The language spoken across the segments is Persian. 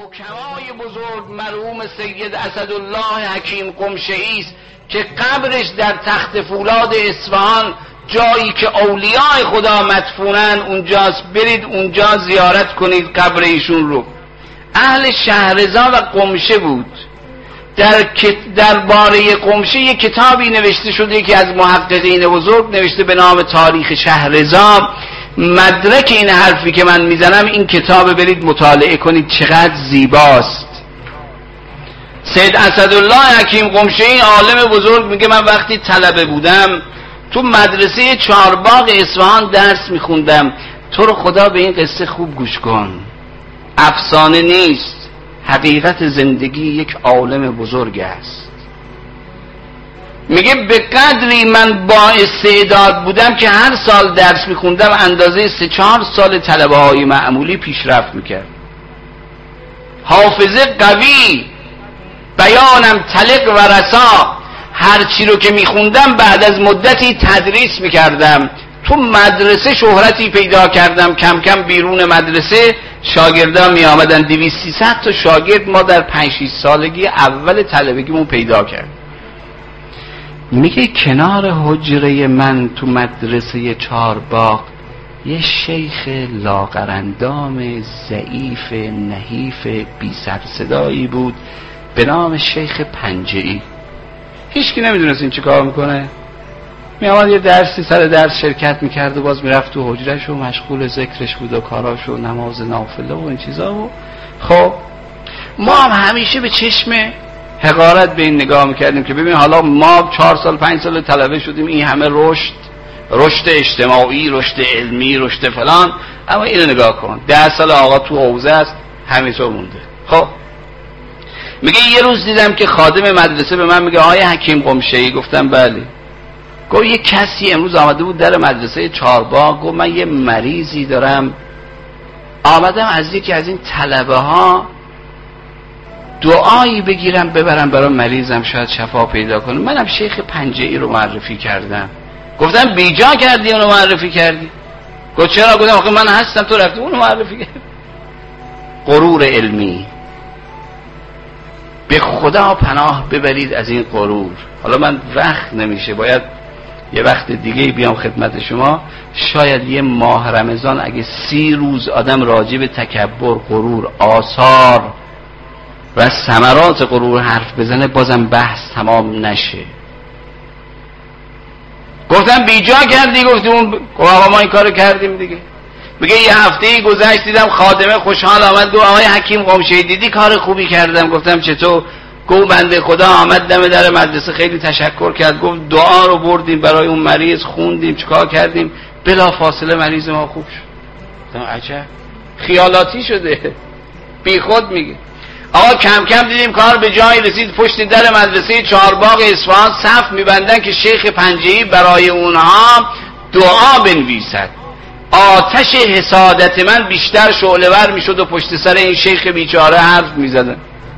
حکمای بزرگ مرحوم سید اسدالله حکیم قمشه‌ای است که قبرش در تخت فولاد اصفهان، جایی که اولیاء خدا مدفونن اونجاست. برید اونجا زیارت کنید قبر ایشون رو. اهل شهرضا و قمشه بود. در باره قمشه یک کتابی نوشته شده که از محققین بزرگ نوشته به نام تاریخ شهرضا. مدرک این حرفی که من میزنم این کتاب، برید مطالعه کنید چقدر زیباست. سید اسدالله حکیم قمشه‌ای عالم بزرگ میگه من وقتی طلبه بودم تو مدرسه چهارباغ اصفهان درس میخوندم. تو رو خدا به این قصه خوب گوش کن، افسانه نیست، حقیقت زندگی یک عالم بزرگ است. میگه به قدری من با استعداد بودم که هر سال درس میخوندم اندازه 3-4 سال طلبه های معمولی پیشرفت میکرد. حافظه قوی، بیانم طلق و رسا. هر چی رو که میخوندم بعد از مدتی تدریس میکردم. تو مدرسه شهرتی پیدا کردم. کم کم بیرون مدرسه شاگردان می آمدن. 200-300 تا شاگرد ما در 5-6 سالگی اول طلبگیمون پیدا کرد. میگه کنار حجره من تو مدرسه چهارباغ یه شیخ لاغرندام ضعیف نحیف بی سر صدایی بود به نام شیخ پنجه‌ای. هیچکی نمیدونست این چی کار میکنه. میامد یه درسی سر درس شرکت میکرد و باز میرفت تو حجرش و مشغول ذکرش بود و کاراش و نماز نافله و این چیزا. و خب ما هم همیشه به چشم حقارت به این نگاه میکردیم که ببین حالا ما 4 سال 5 سال طلبه شدیم، این همه رشد اجتماعی، رشد علمی، رشد فلان، اما اینو نگاه کن 10 سال آقا تو حوزه است همینطور مونده. خب میگه یه روز دیدم که خادم مدرسه به من میگه آیا حکیم قمشه‌ای؟ گفتم بله. گفت یه کسی امروز آمده بود در مدرسه چهارباغ، گفت من یه مریضی دارم، آمدم از یکی از این طلبه ها دعایی بگیرم ببرم برای مریضم شاید شفا پیدا کنه. منم شیخ پنجه‌ای رو معرفی کردم. گفتم بیجا کردی اونو معرفی کردی؟ گفت چرا؟ گفتم آخه من هستم تو رفتی اونو معرفی کردی. غرور علمی. به خدا پناه ببرید از این غرور. حالا من وقت نمیشه، باید یه وقت دیگه بیام خدمت شما. شاید یه ماه رمضان اگه 30 روز آدم راجع به تکبر، غرور، آثار و ثمرات غرور حرف بزنه بازم بحث تمام نشه. گفتم بیجا کردی؟ گفتم ما این کارو کردیم دیگه. میگه یه هفته‌ای گذشت دیدم خادمه خوشحال آمد گفت آقای حکیم قمشه‌ای دیدی کار خوبی کردم؟ گفتم چطور؟ گفت بنده خدا آمد دم در مدرسه خیلی تشکر کرد، گفت دعا رو بردیم برای اون مریض، خوندیم، چیکار کردیم، بلا فاصله مریض ما خوب شد. گفتم عجب، خیالاتی شده، بی خود میگه. آقا کم کم دیدیم کار به جایی رسید، پشت در مدرسه چهارباغ اصفهان صف میبندن که شیخ پنجه‌ای برای اونها دعا بنویسد. آتش حسادت من بیشتر شعله‌ور میشد و پشت سر این شیخ بیچاره حرف میزدن.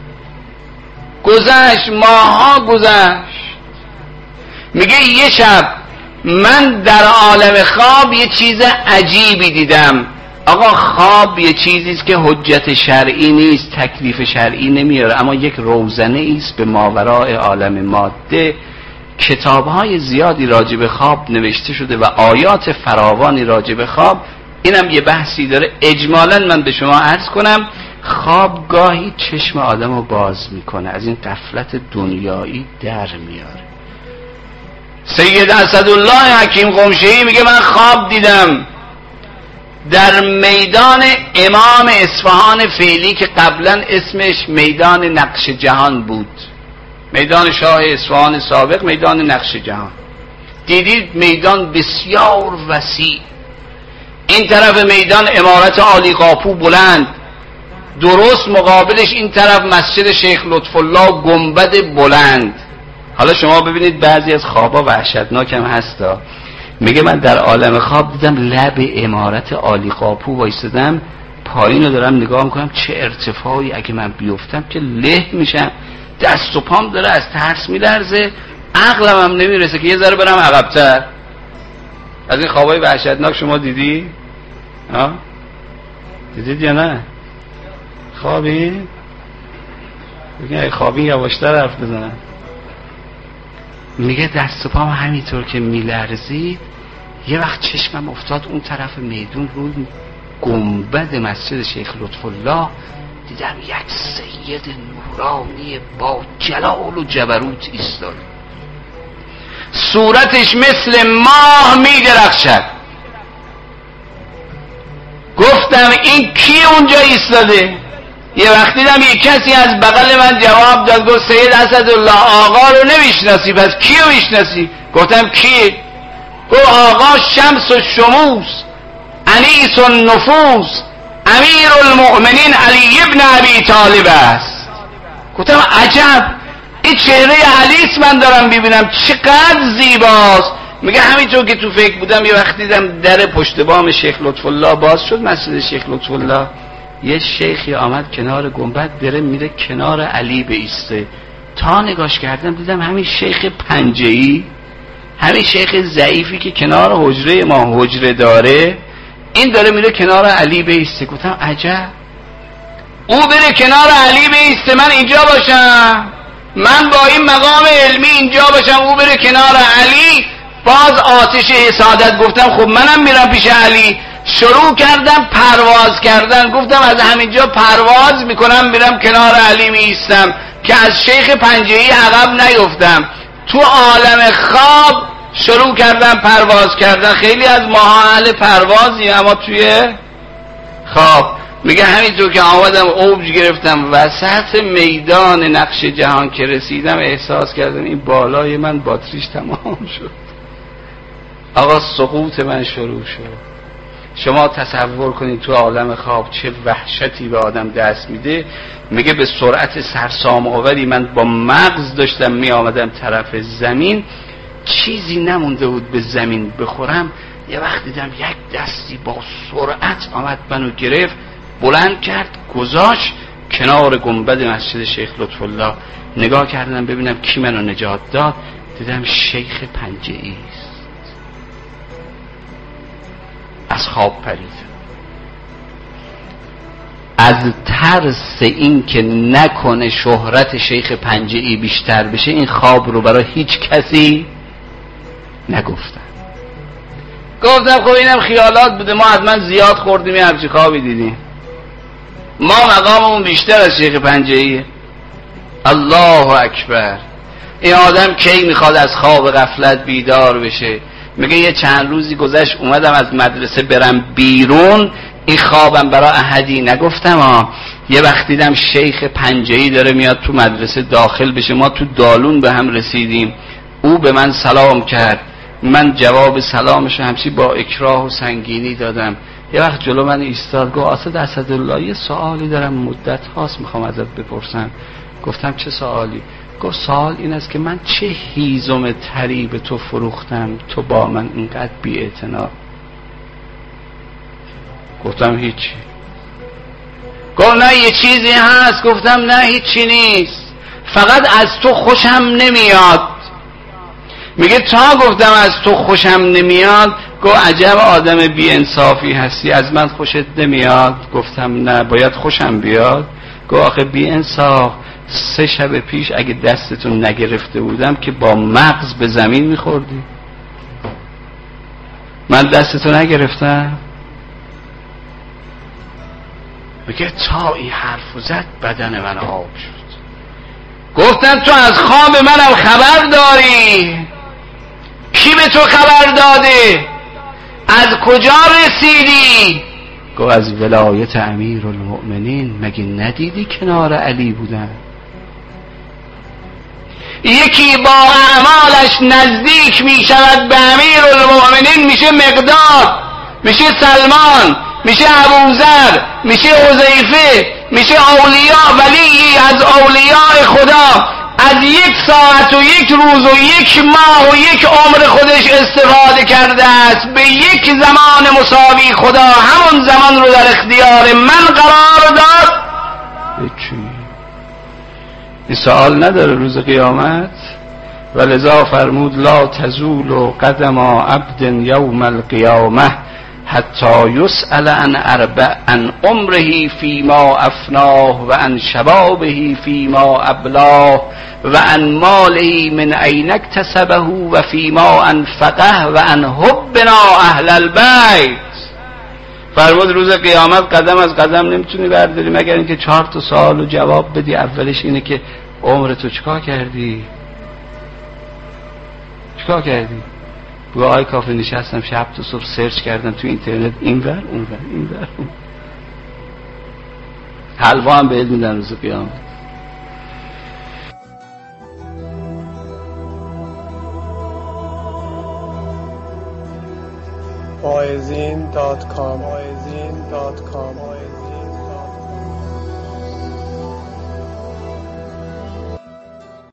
گذشت، ماها گذشت. میگه یه شب من در عالم خواب یه چیز عجیبی دیدم. آقا خواب یه چیزیست که حجت شرعی نیست، تکلیف شرعی نمیاره، اما یک روزنه است به ماوراء عالم ماده. کتاب‌های زیادی راجع به خواب نوشته شده و آیات فراوانی راجع به خواب. اینم یه بحثی داره. اجمالاً من به شما عرض کنم خواب گاهی چشم آدم رو باز میکنه، از این غفلت دنیایی در میاره. سید اسدالله حکیم قمشه‌ای میگه من خواب دیدم در میدان امام اصفهان فعلی که قبلا اسمش میدان نقش جهان بود، میدان شاه اصفهان سابق میدان نقش جهان. دیدید میدان بسیار وسیع، این طرف میدان عمارت عالی قاپو بلند، درست مقابلش این طرف مسجد شیخ لطف الله گنبد بلند. حالا شما ببینید بعضی از خوابا وحشتناک هم هستا. میگه من در عالم خواب دیدم لب عمارت عالی قاپو وایسادم، پایین رو دارم نگاه میکنم چه ارتفاعی، اگه من بیفتم که له میشم، دست و پام داره از ترس میلرزه، عقلم هم نمیرسه که یه ذره برم عقب‌تر. از این خوابای وحشتناک شما دیدی؟ دیدید یا نه؟ خوابی؟ میگه خوابی یواشتر حرف بزنم. میگه دست و پام همینطور که میلرزید یه وقت چشمم افتاد اون طرف میدون روی گنبد مسجد شیخ لطف الله، دیدم یک سید نورانی با جلال و جبروت ایستاد، صورتش مثل ماه میدرخشد. گفتم این کی اونجا ایستاده؟ یه وقت دیدم یک کسی از بغل من جواب داد، گفت سید اسدالله آقا رو نمیشناسی، پس کی رو میشناسی؟ گفتم کی؟ گفت آقا شمس و شموس انیس و نفوس امیر المؤمنین علی ابن ابی طالب است. گفتم عجب، این چهره علیس من دارم ببینم، چقدر زیباست. میگه همینطور که تو فکر بودم یه وقت دیدم در پشت بام شیخ لطف الله باز شد، مسجد شیخ لطف الله. یه شیخی آمد کنار گنبد، داره میره کنار علی بایسته. تا نگاش کردم دیدم همین شیخ پنجه‌ای، همین شیخ ضعیفی که کنار حجره ما حجره داره، این داره میره کنار علی بایسته. گفتم عجب، او بره کنار علی بایسته من اینجا باشم، من با این مقام علمی اینجا باشم، او بره کنار علی. باز آتش حسادت. گفتم خب منم میرم پیش علی. شروع کردم پرواز کردن. گفتم از همینجا پرواز میکنم میرم کنار علی میایستم که از شیخ پنجه‌ای عقب نیفتم. تو عالم خواب شروع کردم پرواز کردن. خیلی از ماها اهل پروازی، اما توی خواب. میگه همینطور که آمدم اوج گرفتم وسط میدان نقش جهان که رسیدم، احساس کردم این بالای من باتریش تمام شد. آقا سقوط من شروع شد. شما تصور کنید تو عالم خواب چه وحشتی به آدم دست میده. میگه به سرعت سرسام آوری من با مغز داشتم می آمدم طرف زمین، چیزی نمونده بود به زمین بخورم. یه وقت دیدم یک دستی با سرعت آمد منو گرفت، بلند کرد، گذاشت کنار گنبد مسجد شیخ لطف الله. نگاه کردم ببینم کی منو نجات داد، دیدم شیخ پنجه‌ای است. از خواب پرید. از ترس این که نکنه شهرت شیخ پنجه‌ای بیشتر بشه، این خواب رو برای هیچ کسی نگفتم. گفتم خب اینم خیالات بوده، ما حتما زیاد خوردیم یه همچین خوابی دیدیم، ما مقاممون بیشتر از شیخ پنجه‌ایه. الله اکبر. این آدم کی میخواد از خواب غفلت بیدار بشه؟ میگه یه چند روزی گذشت اومدم از مدرسه برم بیرون، این خوابم برای احدی نگفتم یه وقت دیدم شیخ پنجه‌ای داره میاد تو مدرسه داخل بشه، ما تو دالون به هم رسیدیم، او به من سلام کرد، من جواب سلامش همچی با اکراه و سنگینی دادم. یه وقت جلو من ایستاد، گفت اسد اسدالله یه سوالی دارم مدت هاست میخوام ازت بپرسم. گفتم چه سوالی؟ گفت سوال این است که من چه هیزم تری به تو فروختم تو با من اینقدر بی‌اعتنا؟ گفتم هیچی. گفت نه یه چیزی هست. گفتم نه هیچی نیست، فقط از تو خوشم نمیاد. میگه تا گفتم از تو خوشم نمیاد، گفت عجب آدم بی انصافی هستی، از من خوشت نمیاد؟ گفتم نه باید خوشم بیاد. گفت آخه بی انصاف، 3 شب پیش اگه دستتون نگرفته بودم که با مغز به زمین میخوردی. من دستتو نگرفتم؟ میگه تا این حرفو زد بدن من آب شد. گفتم تو از خواب منم خبر داری؟ کی به تو خبر داده؟ از کجا رسیدی؟ گفت از ولایت امیر المؤمنین. مگه ندیدی کنار علی بودن؟ یکی با اعمالش نزدیک می شود به امیر المؤمنین، میشه مقداد، میشه سلمان، میشه ابوذر، میشه حذیفه، میشه اولیاء، ولی از اولیاء خدا از 1 ساعت و 1 روز و 1 ماه و 1 عمر خودش استفاده کرده است. به 1 زمان مساوی خدا همون زمان رو در اختیار من قرار داد. این سوال نداره روز قیامت؟ ولذا فرمود لا تزول قدم عبد یوم القیامه حتی یسأل عن عمره فیما افناه و عن شبابه فیما ابلاه و عن ماله من این اکتسبه و فیما انفقه و عن حبنا اهل البیت. فرمود روز قیامت قدم از قدم نمیتونی برداری مگر اینکه 4 سوال جواب بدی. اولش اینه که عمرتو چیکار کردی؟ چیکار کردی؟ بگو آقای کافه نشستم شب تا صبح سرچ کردم تو اینترنت اینور اونور. حلوا هم بهت میدن روز قیامت. Poezin.com